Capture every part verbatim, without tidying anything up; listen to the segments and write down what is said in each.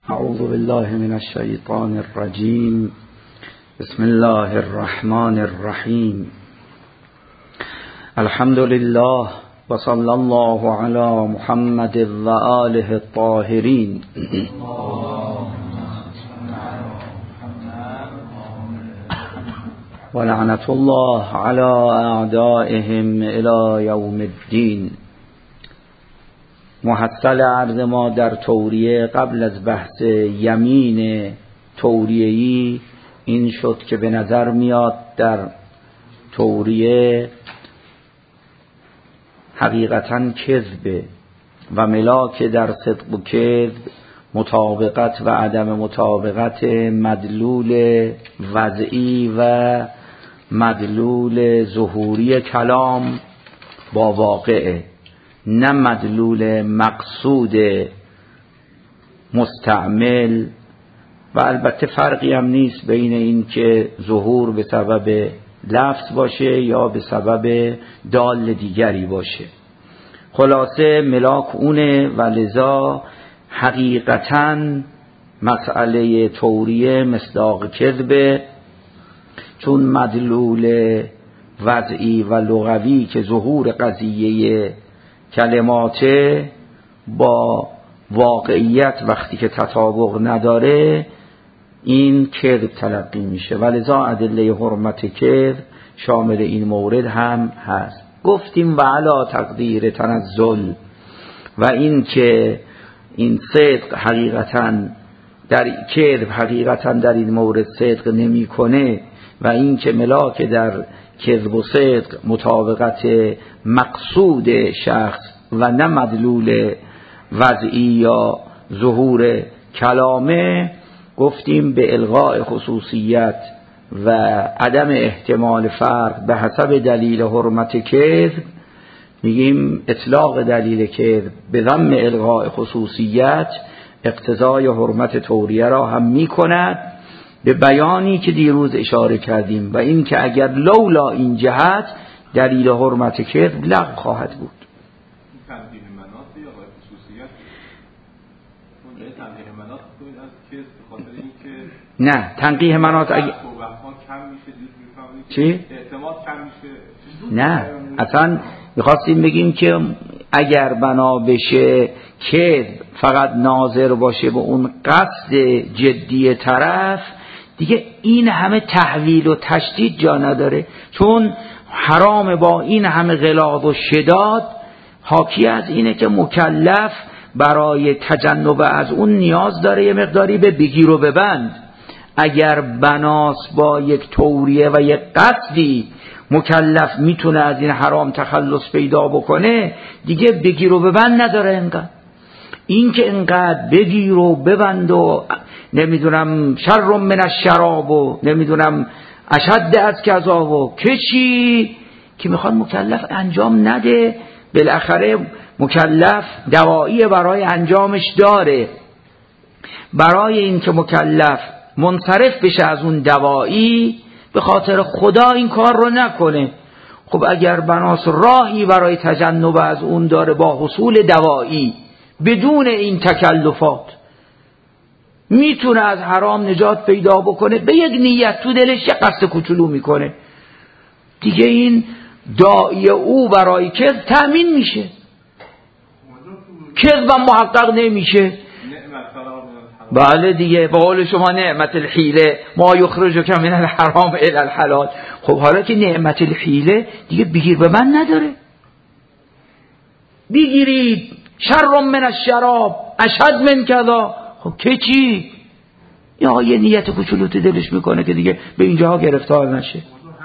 اعوذ بالله من الشیطان الرجیم. بسم الله الرحمن الرحیم. الحمد لله و صلی الله علی محمد و آله الطاهرین. و لعنت الله علی اعدائهم الی یوم الدین. محصل عرض ما در توریه قبل از بحث یمین توریه‌ای این شد که به نظر میاد در توریه حقیقتاً کذبه و ملاک در صدق و کذب مطابقت و عدم مطابقت مدلول وضعی و مدلول ظهوری کلام با واقعه، نه مدلول مقصود مستعمل. و البته فرقی هم نیست بین این که ظهور به سبب لفظ باشه یا به سبب دال دیگری باشه. خلاصه ملاک اونه و لذا حقیقتاً مسئله توریه مصداق کذبه، چون مدلول وضعی و لغوی که ظهور قضیه کلماته با واقعیت وقتی که تطابق نداره این کذب تلقی میشه و لذا ادله حرمت کذب شامل این مورد هم هست. گفتیم و علا تقدیر تنزل و این که این صدق حقیقتاً در کذب حقیقتاً در این مورد صدق نمی کنه و این که ملاک در کذب و صدق مطابقت مقصود شخص و نه مدلول وضعی یا ظهور کلامه، گفتیم به الغاء خصوصیت و عدم احتمال فرق به حسب دلیل حرمت کذب میگیم اطلاق دلیل کذب به ضم الغاء خصوصیت اقتضای حرمت توریه را هم میکند، به بیانی که دیروز اشاره کردیم و این که اگر لولا این جهت دلیل حرمت کذب لغو خواهد بود. تنبیه مناط یا خصوصیت اون تنبیه مناط بود از کذب به خاطر اینکه نه تنقیح مناط اگه کم میشه چی؟ اعتماد کم میشه. نه اصلا میخواستیم بگیم که اگر بنا بشه کذب فقط ناظر باشه به اون قصد جدی طرف، دیگه این همه تحویل و تشدید جا نداره، چون حرام با این همه غلاظ و شداد حاکی از اینه که مکلف برای تجنب از اون نیاز داره یه مقداری به بگیر و ببند. اگر بناس با یک توریه و یک قصدی مکلف میتونه از این حرام تخلص پیدا بکنه، دیگه بگیر و ببند نداره. انقدر این که انقدر بگیر و ببند و نمیدونم شر من الشراب و نمیدونم اشد از کذا و کشی که میخواد مکلف انجام نده، بالاخره مکلف دوایی برای انجامش داره. برای این که مکلف منصرف بشه از اون دوایی به خاطر خدا این کار رو نکنه. خب اگر بناس راهی برای تجنب از اون داره با حصول دوایی بدون این تکلفات میتونه از حرام نجات پیدا بکنه، به یک نیت تو دلش یه قصد کوچولو میکنه، دیگه این داعی او برای کذب تأمین میشه، کذب محقق نمیشه. بله دیگه به قول شما نعمت الحیله ما یخرجک من الحرام الی الحلال. خب حالا که نعمت الحیله دیگه بگیر به من نداره، بگیرید شر من الشراب اشد من کذا. خب که چی؟ یا یه نیت کوچولو تو دلش میکنه که دیگه به اینجاها گرفتار نشه.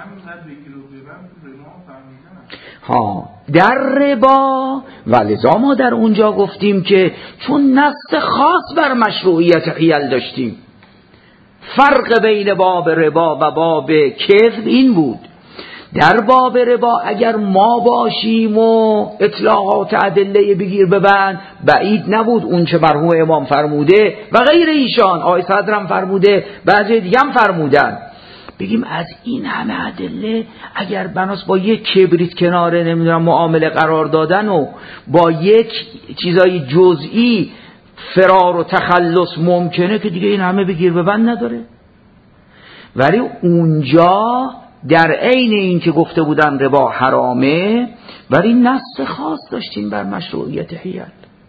ها در ربا ولذا ما در اونجا گفتیم که چون نص خاص بر مشروعیت حیل داشتیم، فرق بین باب ربا و باب کذب این بود. در باب ربا اگر ما باشیم و اطلاعات ادله بگیر ببند، بعید نبود اون چه مرحوم امام فرموده و غیر ایشان آقای صدرم فرموده بعضی دیگه هم فرمودن، بگیم از این همه ادله اگر بناس با یک کبریت کناره نمیدونم معامله قرار دادن و با یک چیزای جزئی فرار و تخلص ممکنه که دیگه این همه بگیر به بند نداره. ولی اونجا در عین این که گفته بودن ربا حرامه، ولی نص خاص داشتیم بر مشروعیت حیل.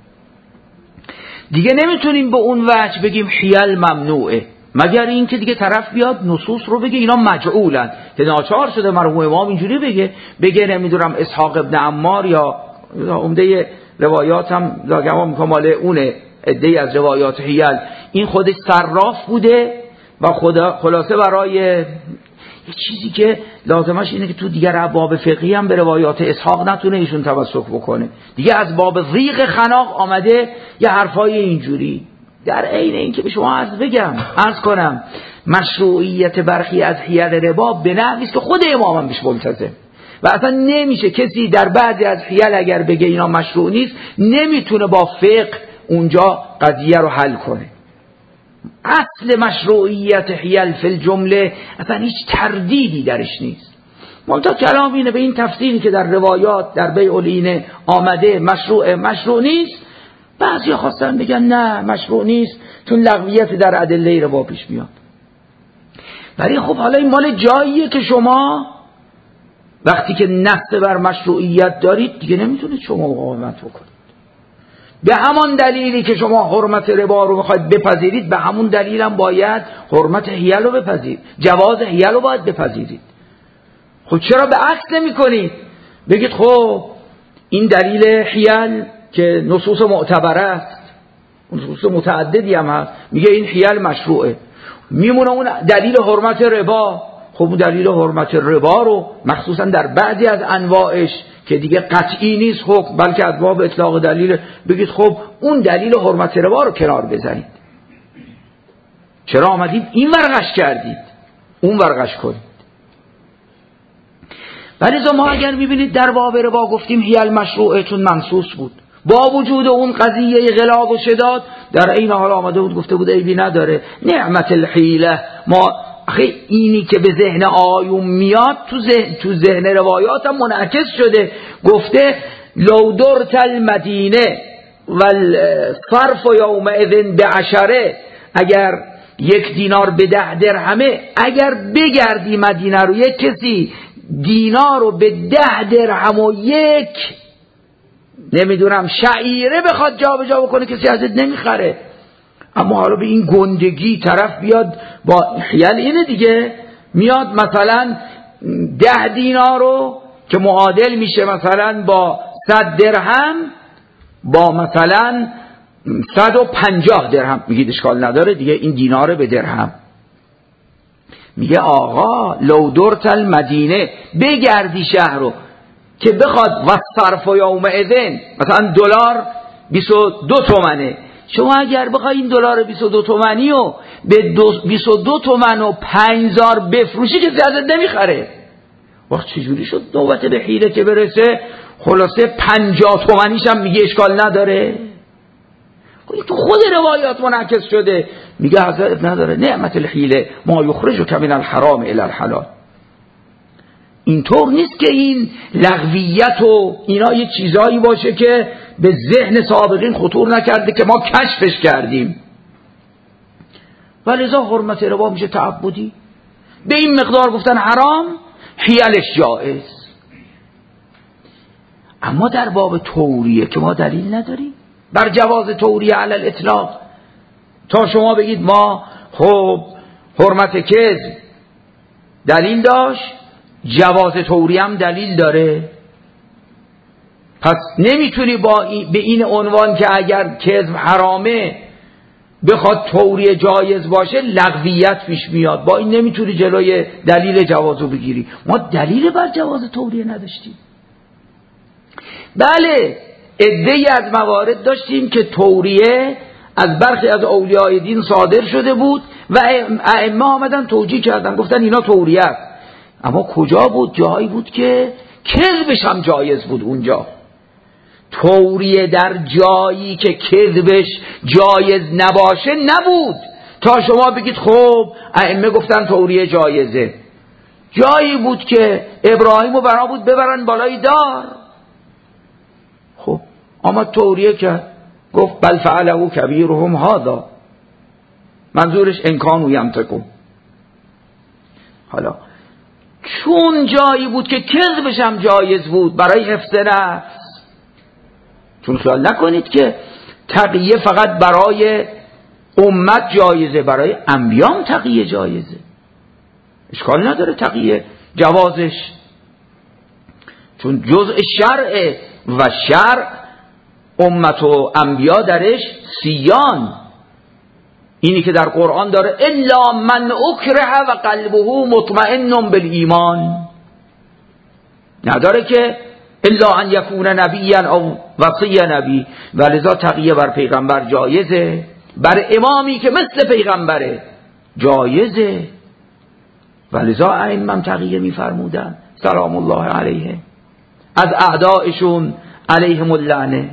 دیگه نمیتونیم به اون وجه بگیم حیل ممنوعه، مگر این که دیگه طرف بیاد نصوص رو بگه اینا مجعولن، که ناچار شده مرحوم امام اینجوری بگه بگه نمیدونم اسحاق ابن عمار یا عمده روایات هم لاگمان کمال اونه، عده‌ای از روایات حیل این خودش صراف بوده و خدا خلاصه برای یه چیزی که لازمش اینه که تو دیگر ابواب فقهی هم به روایات اسحاق نتونه ایشون تمسک بکنه، دیگه از باب ضیق خناق آمده یه حرفای اینجوری. در عین این که به شما عرض بگم عرض کنم مشروعیت برخی از حیل ربا به نحوی است که خود امام هم بهش ملتزم و اصلا نمیشه کسی در بعضی از حیل اگر بگه اینا مشروع نیست نمیتونه با فقه اونجا قضیه رو حل کنه. اصل مشروعیت حیل فی الجمله اصلا هیچ تردیدی درش نیست. منتها کلام اینه به این تفسیری که در روایات در بیع العینه آمده مشروع مشروع نیست، بعضیا خواستن بگن نه مشروع نیست چون لغویت در ادله ربا پیش میاد. ولی خب حالا این مال جاییه که شما وقتی که نص بر مشروعیت دارید دیگه نمیتونید شما مقاومت بکنید. به همان دلیلی که شما حرمت ربا رو میخواید بپذیرید به همون دلیل هم باید حرمت حیل رو بپذیرید، جواز حیل رو باید بپذیرید. خب چرا به عکس نمی کنید؟ بگید خب این دلیل حیل که نصوص معتبره است، نصوص متعددی هم هست میگه این حیل مشروعه، میمونه اون دلیل حرمت ربا. خب اون دلیل حرمت ربا رو مخصوصا در بعضی از انواعش که دیگه قطعی نیست حکم بلکه از باب اطلاق دلیل، بگید خب اون دلیل حرمت ربا رو کنار بزنید. چرا آمدید این ورقش کردید اون ورقش کنید؟ ولی ما اگر میبینید در باب ربا گفتیم حیل مشروعه چون منصوص بود، با وجود اون قضیه غلاظ و شداد در این حال آمده بود گفته بود عیبی نداره نعمت الحیله. ما آخه اینی که به ذهن آیون میاد تو ذهن, تو ذهن روایات هم منعکس شده. گفته لو درت المدینه والصرف یومئذ بعشره، اگر یک دینار به ده درهمه، اگر بگردی مدینه رو یک کسی دینار رو به ده درهم و یک نمیدونم شعیره بخواد جا به جا بکنه کسی ازت نمیخره. اما حالا به این گندگی طرف بیاد با حیل اینه دیگه، میاد مثلا ده دینار رو که معادل میشه مثلا با صد درهم با مثلا صد و پنجاه درهم، میگید اشکال نداره دیگه این دینار به درهم. میگه آقا لو درت المدینه، بگردی شهر رو که بخواد وصرف و یومئذن مثلا دلار بیست و دو تومنه، شما اگر بخوای این دلار بیست و دو تومنی و به بیست و دو تومن و پنجزار بفروشی که زیادت نمیخره. وقت چجوری شد نوبت به حیله که برسه خلاصه پنجاه تومنیش هم میگه اشکال نداره؟ تو خود روایات منعکس شده. میگه حضرت نداره نعمت الحیله ما یخرجک من الحرام الی الحلال. اینطور نیست که این لغویت و اینا یه چیزایی باشه که به ذهن سابقین خطور نکرده که ما کشفش کردیم. ولذا حرمت ربا میشه تعبدی. به این مقدار گفتن حرام، حیلش جائز. اما در باب توریه که ما دلیل نداریم بر جواز توریه علی الاطلاق، تا شما بگید ما خب حرمت کذب دلیل داشت جواز توریه هم دلیل داره، پس نمیتونی با این به این عنوان که اگر کذب حرامه بخواد توریه جایز باشه لغویت پیش میاد، با این نمیتونی جلوی دلیل جوازو بگیری. ما دلیل بر جواز توریه نداشتیم. بله عده‌ای از موارد داشتیم که توریه از برخی از اولیای دین صادر شده بود و ائمه آمدن توجیه کردن گفتن اینا توریه است. اما کجا بود؟ جایی بود که کذبش هم جایز بود. اونجا توریه در جایی که کذبش جایز نباشه نبود تا شما بگید خب ائمه گفتن توریه جایزه. جایی بود که ابراهیمو بنا بود ببرن بالای دار، خب آمد توریه کرد، گفت بل فعله کبیرهم هذا، منظورش انکانو ینطقون. حالا چون جایی بود که کذبش هم جایز بود برای حفظ نفس، چون خیال نکنید که تقیه فقط برای امت جایزه، برای انبیام تقیه جایزه، اشکال نداره تقیه جوازش، چون جزء شرع و شرع امت و انبیا درش سیان. اینی که در قرآن داره الا من اکره و قلبه مطمئن بالایمان، نداره که الا ان یکون نبیا او وصی نبی، ولذا تقیه بر پیغمبر جایزه، بر امامی که مثل پیغمبره جایزه، ولذا ائمه تقیه میفرمودن سلام الله علیه از اعدائشون علیهم اللعنه.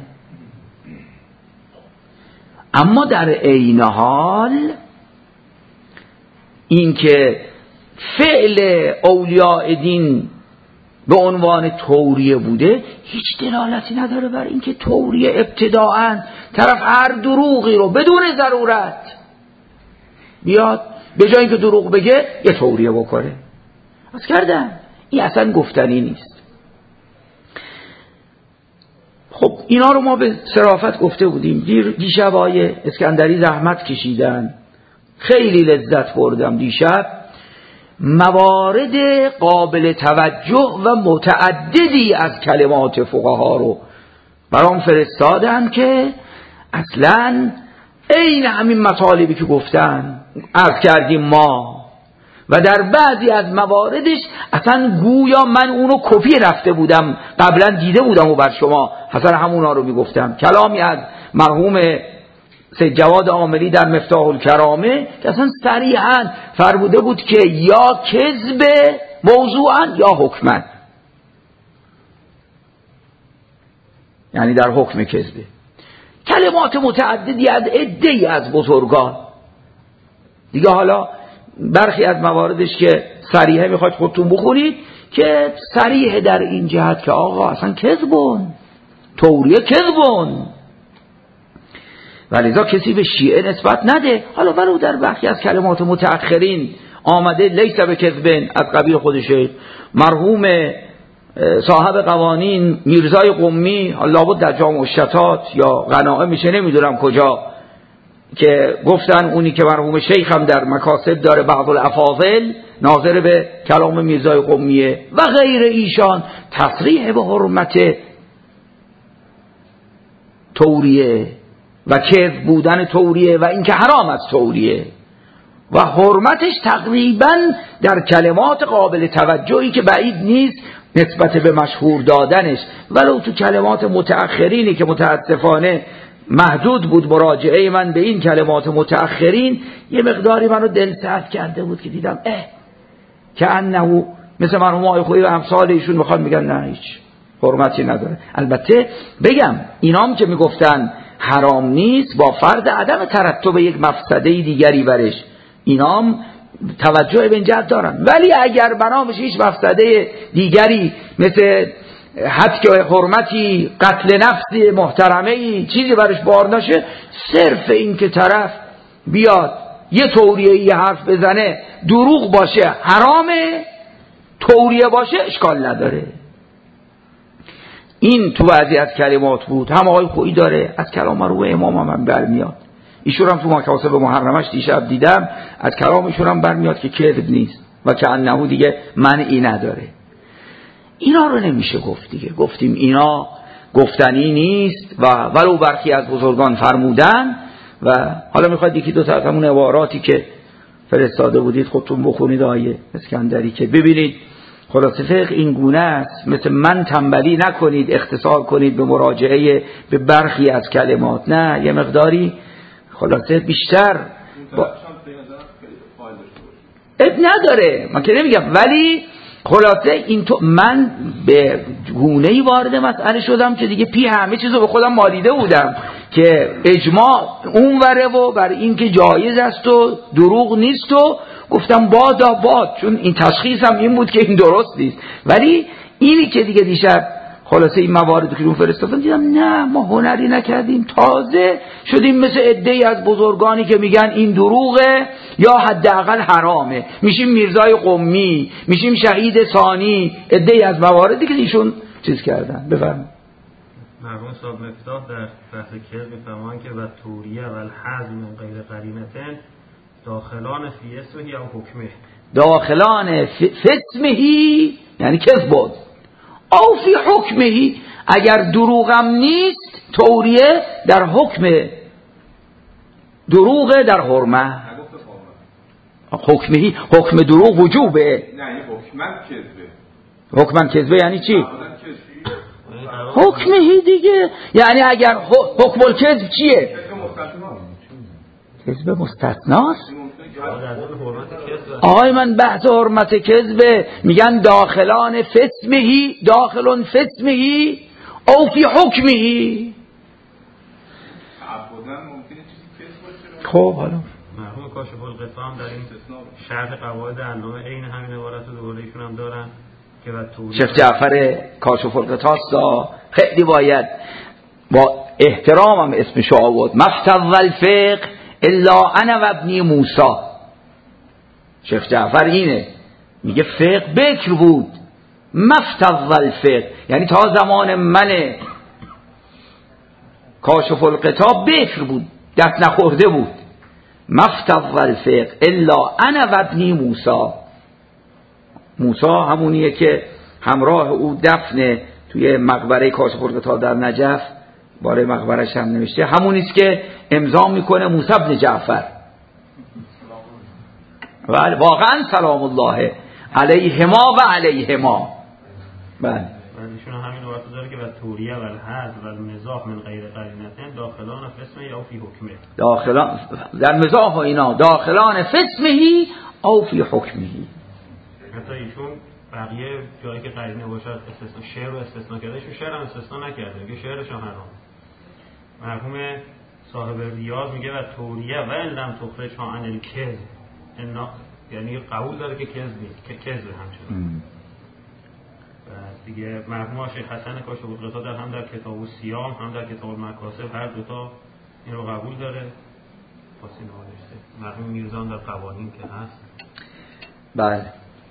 اما در عین حال این که فعل اولیاء دین به عنوان توریه بوده هیچ دلالتی نداره بر اینکه توریه ابتداعاً طرف هر دروغی رو بدون ضرورت بیاد به جای اینکه دروغ بگه یه توریه بکنه. از کردن این اصلا گفتنی نیست. خب اینا رو ما به صرافت گفته بودیم. دیر دیشب آیه اسکندری زحمت کشیدن، خیلی لذت بردم دیشب. موارد قابل توجه و متعددی از کلمات فقها رو برام فرستادن که اصلا عین همین مطالبی که گفتن عرض کردیم ما، و در بعضی از مواردش اصلا گویا من اونو کپی رفته بودم قبلا دیده بودم و بر شما حسن همونا رو میگفتم. کلامی از مرحوم سید جواد عاملی در مفتاح الکرامه که اصلا صریحاً فرموده بود که یا کذب موضوعاً یا حکماً، یعنی در حکم کذبه. کلمات متعددی از عده‌ای از بزرگان دیگه. حالا برخی از مواردش که صریحه میخواید خودتون بخونید که صریحه در این جهت که آقا اصلا کذبون، توریه کذبون، ولذا کسی به شیعه نسبت نده. حالا ولو در برخی از کلمات متأخرین آمده لیس به کذبن از قبیل خودشه. مرحوم صاحب قوانین میرزای قمی لابد در جامع الشتات یا غنائم میشه نمیدونم کجا که گفتن اونی که مرحوم شیخ هم در مکاسب داره بعض الافاضل ناظر به کلام میرزای قمیه و غیر ایشان تصریح به حرمت توریه و کذب بودن توریه و اینکه حرام از توریه و حرمتش تقریبا در کلمات قابل توجهی که بعید نیست نسبت به مشهور دادنش، ولو تو کلمات متأخرینی که متاسفانه محدود بود مراجعه من به این کلمات متأخرین یه مقداری منو دلسرد کرده بود که دیدم اه که انه مثل مرحوم آقای خویی و امثال ایشون میخوان میگن نه هیچ حرمتی نداره. البته بگم اینام که میگفتن حرام نیست با فرض عدم ترتب یک مفسده دیگری برش، اینام توجه به این جهت دارن، ولی اگر بنامش هیچ مفسده دیگری مثل حتی حرمتی قتل نفس محترمه‌ای چیزی برش بار نشه، صرف این که طرف بیاد یه توریه یه حرف بزنه دروغ باشه حرامه، توریه باشه اشکال نداره. این تو بعضی از کلمات بود. هم آقای خویی داره از کلام رو امام هم, هم برمیاد. ایشون هم تو مکاسب محرمش دیشب دیدم از کلامشون هم برمیاد که کذب نیست و که انه دیگه منعی نداره. اینا رو نمیشه گفت دیگه. گفتیم اینا گفتنی نیست و ولو برخی از بزرگان فرمودن. و حالا میخواید یکی دو تا از همون عباراتی که فرستاده بودید خودتون بخونید آیه اسکندری که ببینید خلاصه فقه این گونه است. مثل من تنبلی نکنید اختصار کنید به مراجعه به برخی از کلمات، نه یه مقداری خلاصه بیشتر با... اب نداره من که نمیگم، ولی خلاصه این تو من به گونه‌ای وارد مسئله شدم که دیگه پی همه چیزو به خودم مالیده بودم که اجماع اون وره و بر این که جایز است و دروغ نیست و گفتم بادا باد، چون این تشخیصم این بود که این درست نیست. ولی اینی که دیگه دیشب خلاصه این موارد که اون فرستادن دیدم نه ما هنری نکردیم، تازه شدیم مثل عده‌ای از بزرگانی که میگن این دروغه یا حداقل حرامه، میشیم میرزای قمی، میشیم شهید ثانی، عده‌ای از مواردی که ایشون چیز کردن. بفرمایید. مرحوم صاحب مفتاح در بحث کذب میفرمایند که و توریه و الحزم من غیر قرینتن داخلان فی اسمه یا حکمه. داخلان فی اسمه یعنی کذب بود، او فی حکمه اگر دروغم نیست توریه در حکم دروغ در حرمه. حکمه حکم دروغ وجوبه. نه این حکمن کذبه. حکمن کذبه یعنی چی؟ حکمه دیگه، یعنی اگر حکم الکذب چیه؟ کذب مستثناست. آقای من بحث حرمت کذبه، میگن داخلان فسمهی، داخلون فسمهی او فی حکمهی. خب حالا مرحوم کاشف الغطا هم در این شرح قواعد علامه عین همین عبارت رو دوباره ایشون هم دارن که و توریه شیخ جعفر کاشف الغطا خیلی باید با احترامم اسمشو آورد. مفتض الفقه الا انا و ابنی موسی. شیخ جعفر اینه میگه فقه بکر بود، مفتض الفقه یعنی تا زمان من کاشف الغطا بکر بود، دست نخورده بود. مفتض الفقه الا انا و ابنی موسی. موسی همونیه که همراه او دفن توی مقبره کاشف الغطا در نجف، باره مقبرش هم نوشته، همونیست که امضا میکنه موسی بن جعفر. بله واقعا سلام الله علیهما و علیهما. بله ایشون همین وقت داره که و توریه و الحظ و المزاح من غیر قرینتن داخلان فسمه یا فی حکمه. داخلان در مزاح و اینا داخلان فسمهی او فی حکمهی. حتی ایشون بقیه جایی که قرینه باشه استثناء شعر رو استثناء کرده، ایشون شعر هم استثناء نکرده، میگه شعرش هم حرام. مرحوم صاحب ریاض میگه و توریه و ان لم تخرج عن الکذب، یعنی قبول داره که کذب که کذب همچنان. دیگه مرحوم شیخ حسن کاشف الغطا در هم در کتاب الصیام هم در کتاب المکاسب هر دو تا این رو قبول داره. فاصله نوشته مرحوم میرزا در قوانین که هست. بله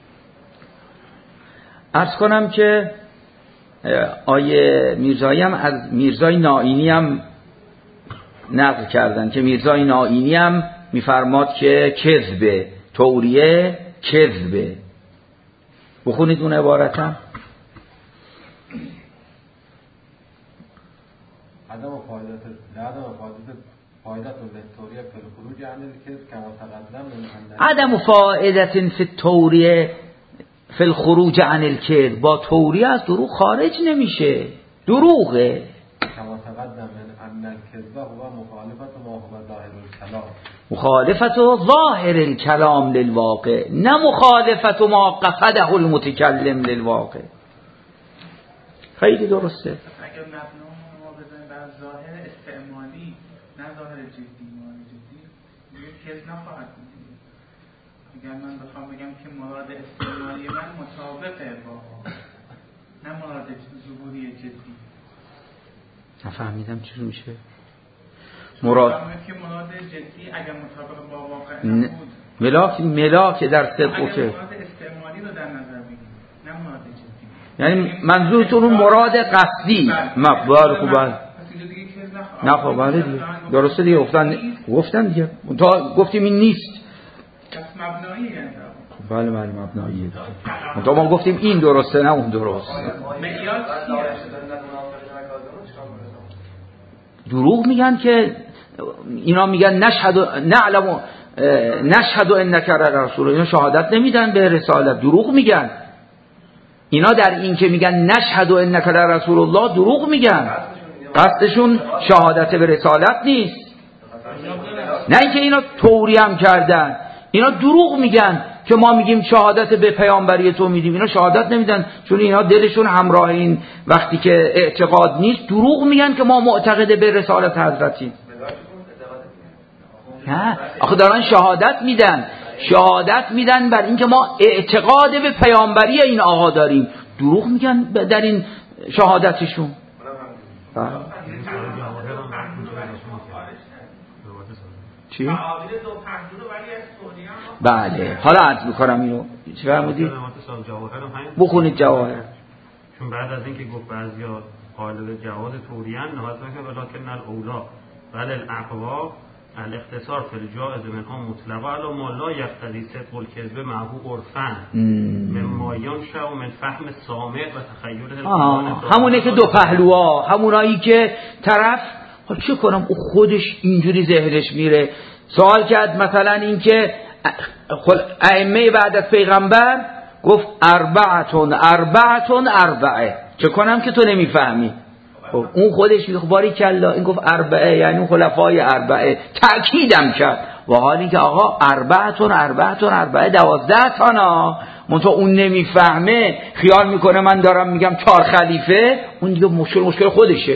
عرض کنم که آیه میرزایی هم از میرزای نائینی هم نقل کردن که میرزای نائینی هم میفرماد که کذبه، توریه کذبه. بخونید اون عبارتم. عدم فایدت عدم فایدت فایدت التوریه فی الخروج عن الکذب کما تقدم من عدم فایدت فی التوریه فی الخروج عن الکذب، با توریه از دروغ خارج نمیشه، دروغه. کما تقدم من ان الکذب هو مخالفت ما هو ظاهر الکلام، مخالفت ظاهر الکلام للواقع، نه مخالفت ما قصده المتکلم للواقع. خیلی درسته. اگر مبنا ما بزنیم بر ظاهر استعمالی نه ظاهر جدی، مراد جدی دیگه کذب نخواهد بود. اگر من بخوام بگم که مراد استعمالی من مطابقه با نه مراد ظهوری جدی، نفهمیدم چی میشه مراد که مراد جدی اگر مطابق با واقع نبود ملاک ملاک در صدق که مراد استعمالی رو در نظر بگیریم نه مراد جدی، یعنی منظورتون اون مراد قصدی مقبول خوبه نه خب بله دیگه درسته دیگه گفتن گفتن دیگه تا گفتیم این نیست پس مبنایی یعنی بله بله مبناییه تا ما گفتیم این درسته نه اون درست. معیار دروغ میگن که اینا میگن نشهد نعلم نشهد انک رسول، اینا شهادت نمیدن به رسالت، دروغ میگن. اینا در این که میگن نشهد انک رسول الله دروغ میگن، قصدشون شهادت به رسالت نیست. نه اینکه اینا توری هم کردن، اینا دروغ میگن که ما میگیم شهادت به پیامبری تو میدیم، اینا شهادت نمیدن چون اینا دلشون همراه این وقتی که اعتقاد نیست، دروغ میگن که ما معتقد به رسالت حضرتیم. نه آخه دارن شهادت میدن، شهادت میدن بر اینکه ما اعتقاد به پیامبری این آقا داریم، دروغ میگن در این شهادتشون. چی؟ بله حالا عرض میکنم اینو چی فرمودید؟ بخونید جواهر. چون بعد از اینکه گفت بعضیا قائل به جواز توریان نهایت که ولکن الاولا بل الاقوا الاختصار فی الجائز منها مطلقا علی ما لا یقتضی صدق الکذب معه عرفا مما ینشأ من فهم سامع و تخیل. همونه که دو پهلوها، همونایی که طرف حالا چه کنم او خودش اینجوری ذهنش میره. سوال کرد مثلا این که ائمه بعد از پیغمبر گفت اربعتون اربعتون اربعه، چه کنم که تو نمیفهمی؟ خب اون خودش میگه باری کلا این گفت اربعه یعنی اون خلفای اربعه، تأکیدم کرد و حالی که آقا اربعتون اربعتون اربعه دوازده تانا، منتها اون نمیفهمه خیال میکنه من دارم میگم چهار خلیفه، اون دیگه مشکل مشکل خودشه.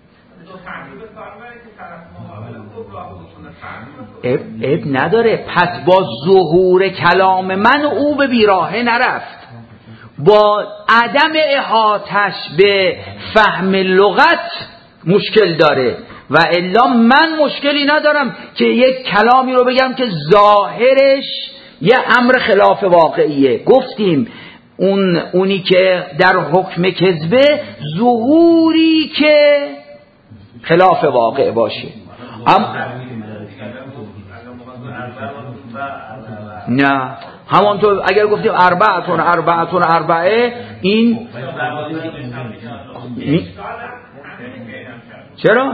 اب, اب نداره. پس با ظهور کلام من او به بیراهه نرفت، با عدم احاطش به فهم لغت مشکل داره و الا من مشکلی ندارم که یک کلامی رو بگم که ظاهرش یه امر خلاف واقعیه. گفتیم اون اونی که در حکم کذبه ظهوری که خلاف واقع باشه. ام... نه همانطور اگر گفتیم اربعتون اربعتون اربعه این می... چرا؟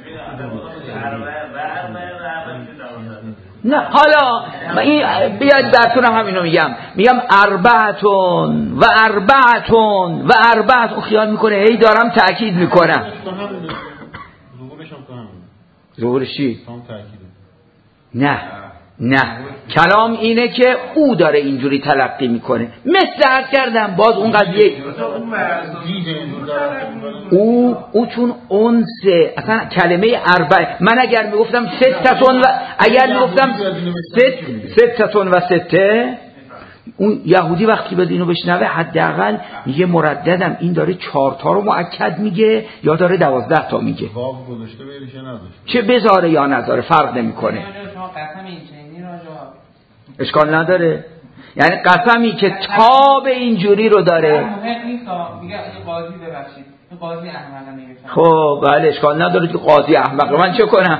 نه حالا این بیاید براتونم همینو میگم میگم اربعتون و اربعتون و اربعتون، خیال میکنه هی دارم تأکید میکنم. ظهورش چی؟ نه نه کلام اینه که او داره اینجوری تلقی میکنه. مثل عرض کردم باز اون قضیه او او چون انسه اصلا کلمه اربع، من اگر میگفتم ستتون و اگر میگفتم ست ستتون و سته، اون یهودی وقتی به اینو بشنوه حداقل میگه مرددم این داره چهار تا رو مؤکد میگه یا داره دوازده تا میگه، چه بذاره یا نذاره فرق نمیکنه، اشکال نداره. یعنی قسمی که تاب اینجوری رو داره خب بله اشکال نداره که قاضی احمق، من چه کنم؟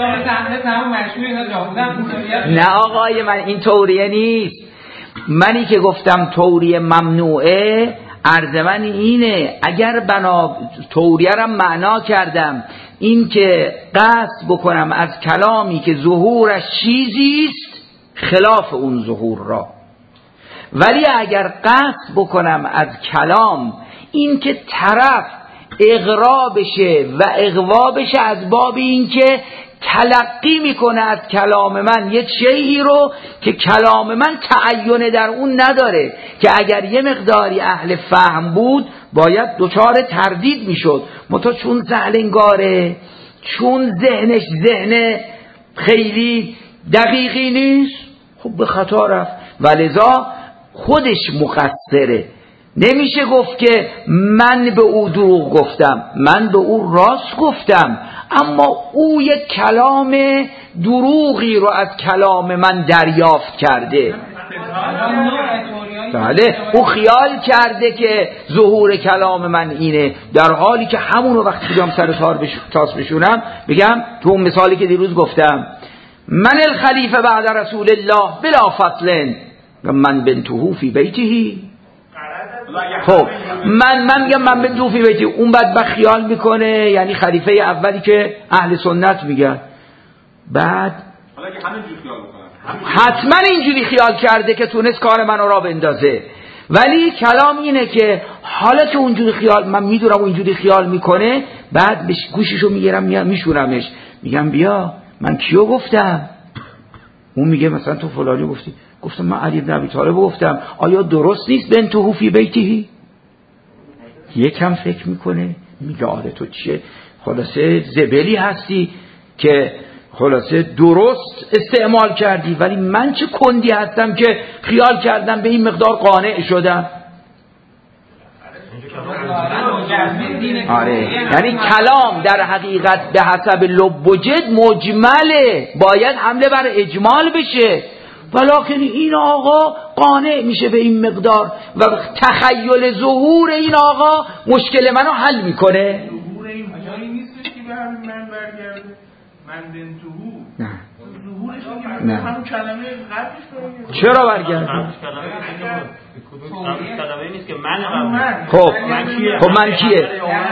نه آقای من این توریه نیست. منی که گفتم توریه ممنوعه عرض من اینه اگر بنا توریه را معنا کردم این که قصد بکنم از کلامی که ظهورش چیزیست خلاف اون ظهور را، ولی اگر قصد بکنم از کلام این که طرف اغرا بشه و اغوا بشه از باب این که تلقی میکنه از کلام من یک شیئی رو که کلام من تعین در اون نداره، که اگر یه مقداری اهل فهم بود باید دچار تردید میشد، منتها چون سهلنگاره، چون ذهنش ذهن خیلی دقیقی نیست، خب به خطا رفت و لذا خودش مقصره. نمیشه گفت که من به او دروغ گفتم، من به او راست گفتم، اما او یک کلام دروغی رو از کلام من دریافت کرده. بله او خیال کرده که ظهور کلام من اینه، در حالی که همون وقتی که سر تار بش... تاس بشونم بگم تو اون مثالی که دیروز گفتم من الخلیفه بعد رسول الله بلا فضل و من بنته فی بیته. خب من من میگم من بنته فی بیته، اون بدبخت خیال میکنه یعنی خلیفه اولی که اهل سنت میگن، بعد حتما اینجوری خیال کرده که تونست کار منو را بندازه، ولی کلام اینه که حالا که اونجوری خیال من میدونم اونجوری خیال میکنه، بعد گوششو میگیرم میشورمش میگم بیا من کیو گفتم؟ اون میگه مثلا تو فلانی گفتی. گفتم من علی بن ابی طالب گفتم. آیا درست نیست بنته فی بیته؟ یکم فکر میکنه میگه آره تو چیه خلاصه زبلی هستی که خلاصه درست استعمال کردی، ولی من چه کندی هستم که خیال کردم به این مقدار قانع شدم. آره یعنی کلام در حقیقت به حسب لب و جد مجمله، باید حمله بر اجمال بشه، ولیکن این آقا قانع میشه به این مقدار و تخیل ظهور این آقا مشکل منو حل میکنه. ظهور این جایی نیستش که به همین من برگرده، من بنتوهو نه ظهورش که نه. همون کلمه قبلش برگرده. چرا برگرده؟ قبلش کلمه نیست که من قبل. خب من کیه؟ خب من کیه؟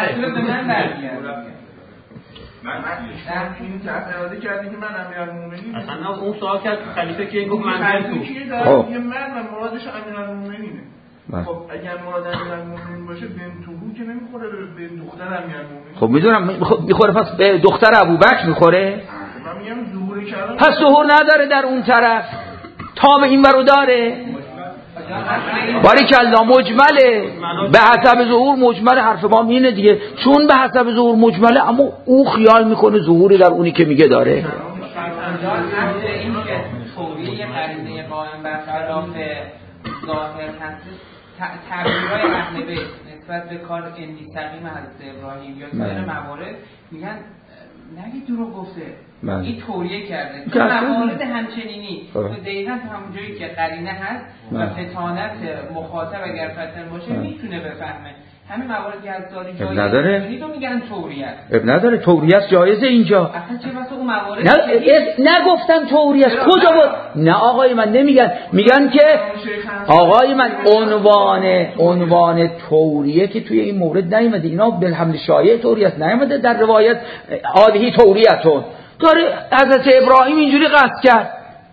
من در این اراده کردی که من امیرالمومنین اصلا اون سوال کرد خلیفه که گفت من بنتو. خب یه من و مرادش امیرالمومنینه. خب اگر مراد امیرالمومنین باشه بنتوهو که نمیخوره به دختر امیرالمومنین. خب میدونم میخوره، پس به دختر ابوبکر میخوره. من میگم ظهور کلام پس ظهور نداره در اون طرف، تا به این برو داره. باریکالله مجمله، به حسب ظهور مجمل، حرف ما اینه دیگه، چون به حسب ظهور مجمله اما او خیال میکنه ظهوری در اونی که میگه داره. این که توریه قرینه قائم بر خلاف ظاهر هست، تعبیرهای اهل بیت نسبت به کار اندی سقیم حضرت ابراهیم یا سایر موارد میگن نگی دروغ گفته، این توریه کرده. تو موارد همچنینی تو دقیقا تو همون جایی که قرینه هست و فتانت مخاطب اگر فتن باشه میتونه بفهمه. همین موارد که از داری جایی نداره تو میگن توریه است. اب نداره، توریه است جایزه اینجا. اصلا چه واسه اون موارد نه نگفتن توریه است، کجا بود؟ نه آقای من نمیگن، میگن که آقای من عنوان عنوان توریه که توی این مورد نیومده، اینا بالحمل شایع توریه است نیومده در روایت عادی توریتون. داره حضرت ابراهیم اینجوری قصد کرد،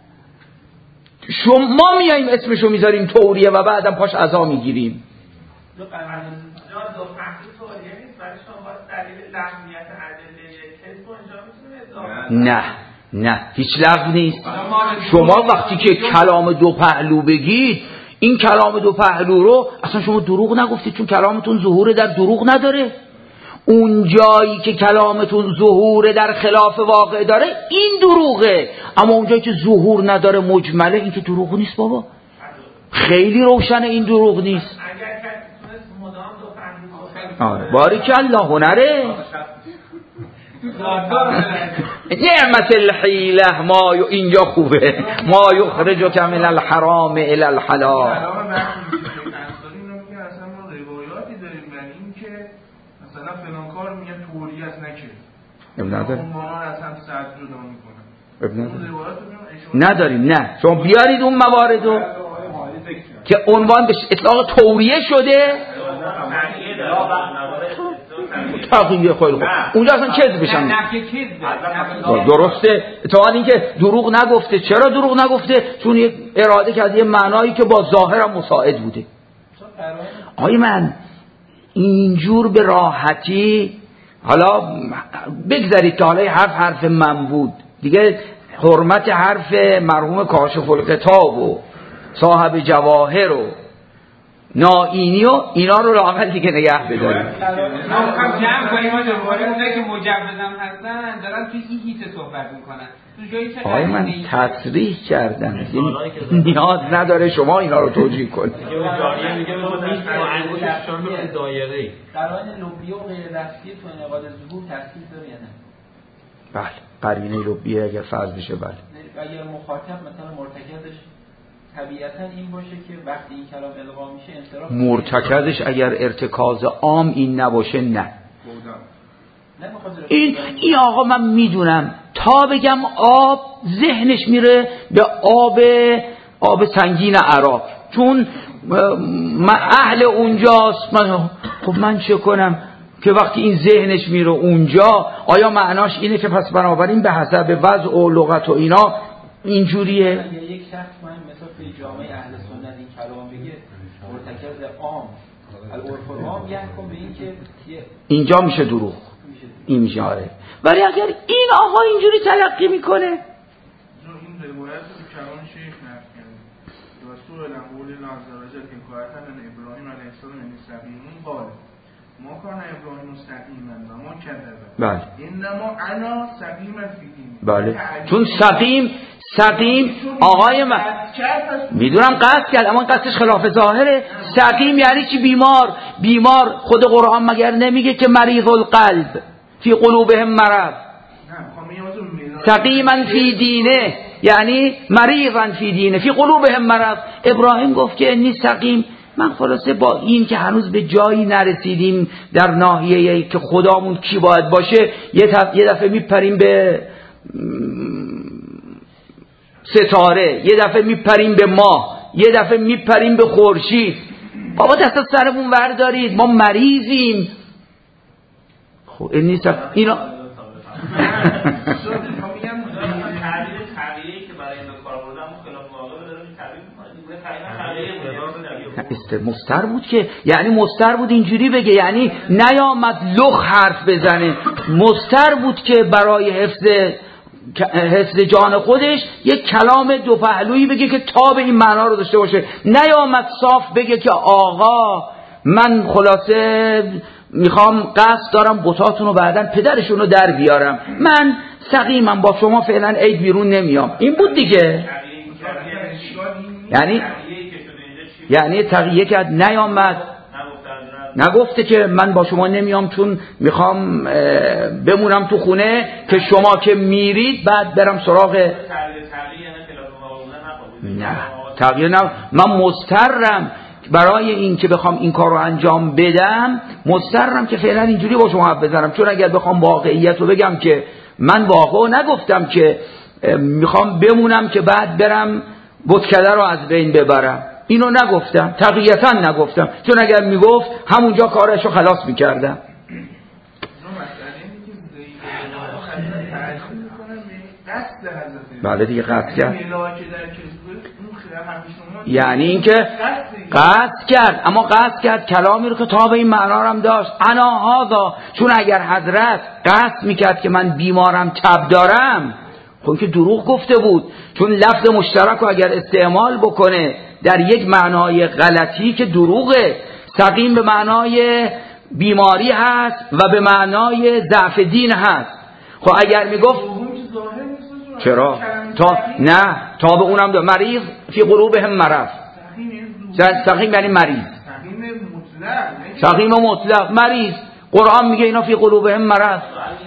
شما میاییم اسمشو میذاریم توریه و بعدم پاش عزا میگیریم. دو فحصی توریه نیست، برای شما باید دلیل لغویت ادله کذب اونجا میتونه نه نه هیچ لغو نیست. شما وقتی که کلام دو پهلو بگید، این کلام دو پهلو رو اصلا شما دروغ نگفتید، چون کلامتون ظهور در دروغ نداره. اون جایی که کلامتون ظهور در خلاف واقع داره این دروغه، اما اون جایی که ظهور نداره مجمله، این که دروغ نیست بابا، خیلی روشنه این دروغ نیست. آره باریکالله هنره. نعمت الحیله ما ی... اینجا خوبه، ما یخرجک من الحرام الی الحلال. مثلا فلان کار میگه توریه است نکرد، ابن نداره، اون مانا از هم صد جدا میکنه. ابن نداره، نداریم. نه شما بیارید اون مواردو که عنوان به اطلاق توریه شده، تقییه خیلی خوب، اونجا اصلا کذب بشن. درسته، تا اینکه دروغ نگفته. چرا دروغ نگفته؟ چون یک اراده کرده یه معنایی که با ظاهرم مساعد بوده. آقای من اینجور به راحتی، حالا بگذارید که حالا حرف حرف من بود دیگه، حرمت حرف مرحوم کاشف الغطا و صاحب جواهر و نائینی و اینا رو لااقل دیگه نگه بداریم. ما جمع کنیم ها دوباره اونایی که مجوزم هستن دارن توی این هیته صحبت میکنن. آقای من تصریح کردم، نیاز نداره شما اینا رو توجیه کنید. جاریه میگه با نیست با انگوشتشان رو دایره‌ای. قرائن لبیه و غیر دستی تو انعقاد ظهور تفصیل داره یا نه؟ بله، قرینه لبیه اگر فرض بشه بله. اگر مخاطب مثلا مرتکزش طبیعتا این باشه که وقتی این کلام القا میشه انصراف، مرتکزش اگر ارتکاز عام این نباشه نه. این این آقا من میدونم تا بگم آب ذهنش میره به آب آب سنگین عراق، چون اهل اونجاست. من خب من چه کنم که وقتی این ذهنش میره اونجا، آیا معناش اینه که پس بنابراین به حسب وضع و لغت و اینا اینجوریه؟ یک شخص من مثلا توی جامعه اهل سنت این کلام بگه مرتکز عام العرف العام یحکم به این که اینجا میشه دروغ، این میشه آره. ولی اگر این آقا اینجوری تلقی میکنه، این روایت رو کلام شیخ نقل کرده رسول الله قول الله عز و جل که قایتا ان ابراهیم علیه السلام این سقیمون قال ما کان ابراهیم مستقیما و ما کذب. بله انما انا سقیم فیهم. بله، چون سقیم سقیم آقای من میدونم قصد کرد اما قصدش خلاف ظاهره. سقیم یعنی چی؟ بیمار. بیمار خود قرآن مگر نمیگه که مریض القلب فی قلوبهم مرض، سقیما فی دینه یعنی مریضا فی دینه فی قلوبهم مرض. ابراهیم گفت که انی سقیم. من خلاصه با این که هنوز به جایی نرسیدیم در ناحیه‌ای که خدامون کی باید باشه، یه دفعه میپریم به ستاره، یه دفعه میپریم به ماه، یه دفعه میپریم به خورشید. بابا دست از سرمون وردارید، ما مریضیم. خب این نیست اینا مستر بود که یعنی مستر بود اینجوری بگه، یعنی نیامد لخ حرف بزنه، مستر بود که برای حفظ حفظ جان خودش یک کلام دو پهلویی بگه که تاب این معنا رو داشته باشه. نیامد صاف بگه که آقا من خلاصه میخوام قصد دارم بتاتون رو بعدن پدرشون رو در بیارم، من سقیمم با شما فعلا عید بیرون نمیام. این بود دیگه. یعنی یعنی تقیه که نیامد، نگفته که من با شما نمیام چون میخوام بمونم تو خونه که شما که میرید بعد برم سراغ. نه تغییر نه. من مضطرم برای این که بخوام این کار رو انجام بدم، مضطرم که فعلا اینجوری با شما حرف بزنم، چون اگر بخوام واقعیت رو بگم که من واقعا نگفتم که میخوام بمونم که بعد برم بتکده رو از بین ببرم، اینو نگفتم، تقییتا نگفتم، چون اگر میگفت همونجا کارشو خلاص میکردم. بله دیگه قصد کرد، یعنی اینکه قصد کرد، اما قصد کرد کلامی رو که تاب این معنا هم داشت. انا هذا، چون اگر حضرت قصد میکرد که من بیمارم تب دارم، خب که دروغ گفته بود، چون لفظ مشترک رو اگر استعمال بکنه در یک معنای غلطی که دروغه. سقیم به معنای بیماری هست و به معنای ضعف دین هست. خب اگر میگفت چرا؟ تا نه تا به اونم داره مریض فی قلوبهم مرض. سقیم یعنی مریض، سقیم مطلق مریض. قرآن میگه اینا فی قلوبهم مرض.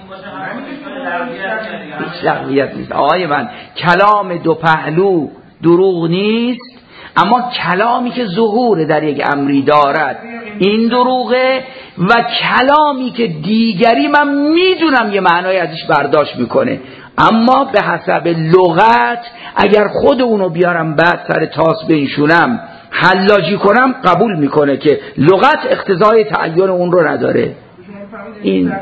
لغویت نیست آقای من، کلام دو پهلو دروغ نیست، اما کلامی که ظهور در یک امری دارد این دروغه، و کلامی که دیگری من میدونم یه معنای ازش برداشت میکنه، اما به حسب لغت اگر خود اونو بیارم بعد سر تاس بنشونم حلاجی کنم قبول میکنه که لغت اقتضای تعین اون رو نداره. این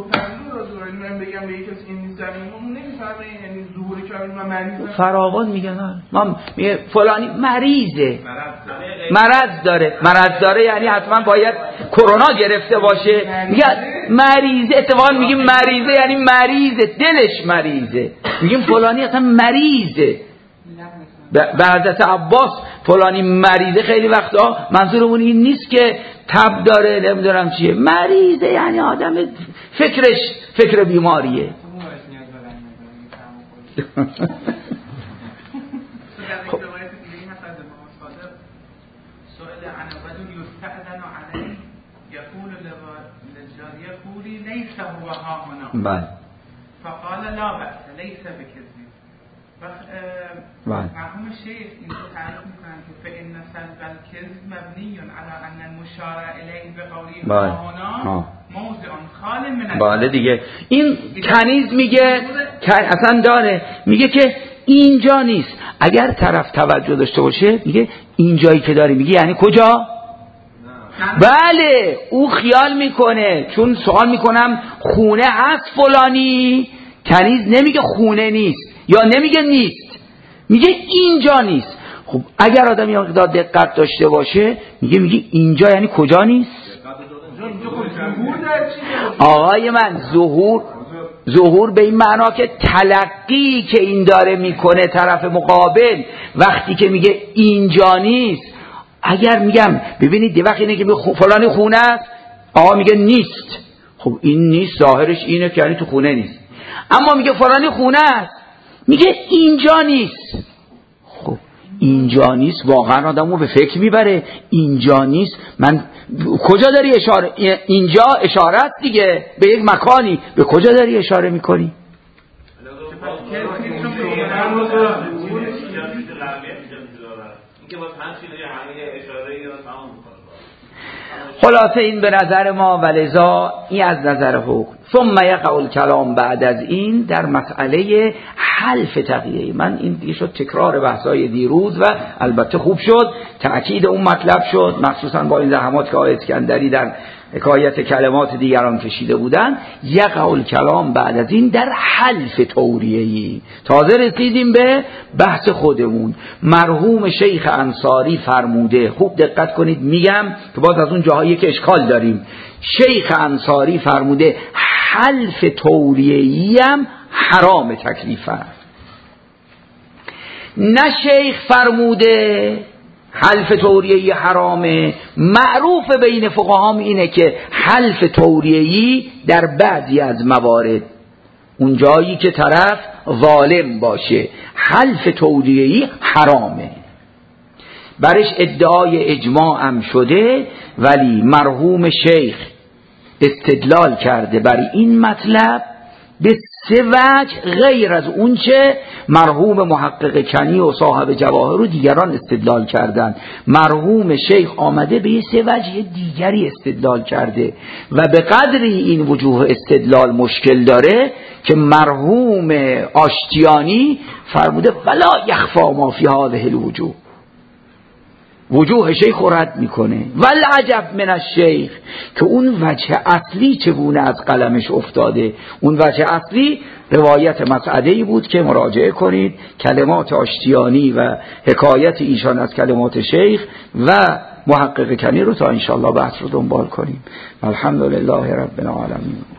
فراغان میگن ما میگه فلانی مریضه، مرض داره، مرض داره یعنی حتما باید کرونا گرفته باشه. میگه مریضه، اتفاقا میگیم مریضه یعنی مریضه، دلش مریضه. میگیم فلانی اصلا مریضه. به حضرت عباس فلانی مریضه، خیلی وقتا منظورمون این نیست که تب داره نمیدونم چیه، مریضه یعنی آدم فکرش فکر بیماریه. بله. فقال لا بأس ليس بكذب. مرحوم الشيخ اینجا تعریف میکنن که فإن سلب الكذب مبني على أن المشار إليه بقوله هنا موضع خال من. بله دیگه این کنیز میگه اصلا داره، میگه که اینجا نیست. اگر طرف توجه داشته باشه میگه اینجایی که داری میگه یعنی کجا؟ بله او خیال میکنه، چون سوال میکنم خونه هست فلانی، کنیز نمیگه خونه نیست یا نمیگه نیست، میگه اینجا نیست. خب اگر آدم یه مقدار دقت داشته باشه میگه میگه اینجا یعنی کجا نیست؟ آقای من ظهور ظهور به این معنا که تلقی که این داره میکنه طرف مقابل وقتی که میگه اینجا نیست. اگر میگم ببینید یه وقت اینه که فلانی خونه است، آقا میگه نیست، خب این نیست ظاهرش اینه که یعنی تو خونه نیست. اما میگه فلانی خونه است، میگه اینجا نیست. خب اینجا نیست واقعا آدمو به فکر میبره. اینجا نیست، من کجا داری اشاره؟ اینجا اشارت دیگه به یک مکانی، به کجا داری اشاره میکنی؟ خلاصه این به نظر ما ولذا این از نظر حکم. ثم یقع الکلام بعد از این در مسئله حلف تقیه. من این دیگه شد تکرار بحثای دیروز و البته خوب شد تأکید اون مطلب شد، مخصوصا با این زحمات که آقای اسکندری در حکایت کلمات دیگران کشیده بودن. یقع الکلام بعد از این در حلف توریه‌ای. تازه رسیدیم به بحث خودمون. مرحوم شیخ انصاری فرموده، خوب دقت کنید میگم که باز از اون جاهایی که اشکال داریم. شیخ انصاری فرموده حلف توریه‌ای هم حرام تکلیفه. نه شیخ فرموده حلف توریه‌ای حرامه. معروف بین فقهام اینه که حلف توریه‌ای در بعضی از موارد، اون جایی که طرف ظالم باشه، حلف توریه‌ای حرامه. برش ادعای اجماع هم شده، ولی مرحوم شیخ استدلال کرده بر این مطلب به سه وجه غیر از اون چه مرحوم محقق کنی و صاحب جواهر و دیگران استدلال کردند. مرحوم شیخ آمده به سه وجه دیگری استدلال کرده و به قدری این وجوه استدلال مشکل داره که مرحوم آشتیانی فرموده فلا یخفا ما فی هذه الوجوه. وجوه شیخ رد میکنه. والعجب من الشیخ که اون وجه اصلی چگونه از قلمش افتاده. اون وجه اصلی روایت مسعده‌ای بود که مراجعه کنید، کلمات آشتیانی و حکایت ایشان از کلمات شیخ و محقق کنی رو تا انشاءالله بحث رو دنبال کنیم. الحمدلله رب العالمین.